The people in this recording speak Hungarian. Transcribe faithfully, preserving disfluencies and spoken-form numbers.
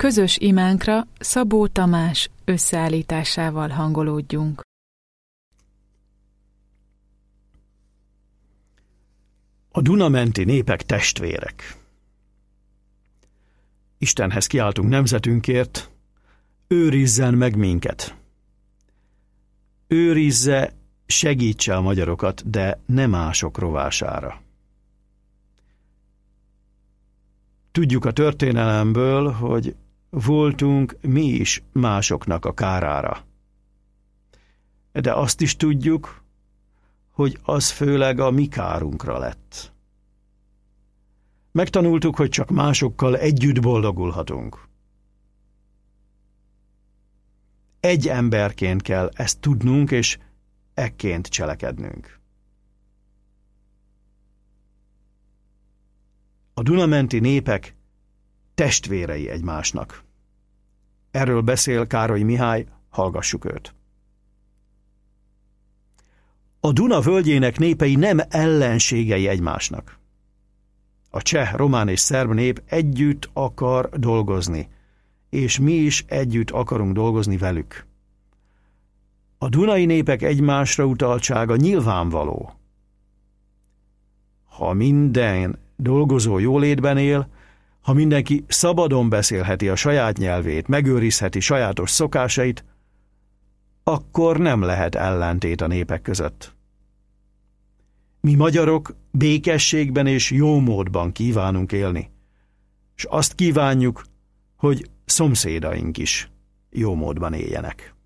Közös imánkra Szabó Tamás összeállításával hangolódjunk. A Duna-menti népek testvérek. Istenhez kiáltunk nemzetünkért, őrizzen meg minket. Őrizze, segítse a magyarokat, de ne mások rovására. Tudjuk a történelemből, hogy voltunk mi is másoknak a kárára. De azt is tudjuk, hogy az főleg a mi kárunkra lett. Megtanultuk, hogy csak másokkal együtt boldogulhatunk. Egy emberként kell ezt tudnunk, és ekként cselekednünk. A Duna-menti népek testvérei egymásnak. Erről beszél Károly Mihály, hallgassuk őt. A Duna völgyének népei nem ellenségei egymásnak. A cseh, román és szerb nép együtt akar dolgozni, és mi is együtt akarunk dolgozni velük. A dunai népek egymásra utaltsága nyilvánvaló. Ha minden dolgozó jólétben él, ha mindenki szabadon beszélheti a saját nyelvét, megőrizheti sajátos szokásait, akkor nem lehet ellentét a népek között. Mi magyarok békességben és jómódban kívánunk élni, és azt kívánjuk, hogy szomszédaink is jómódban éljenek.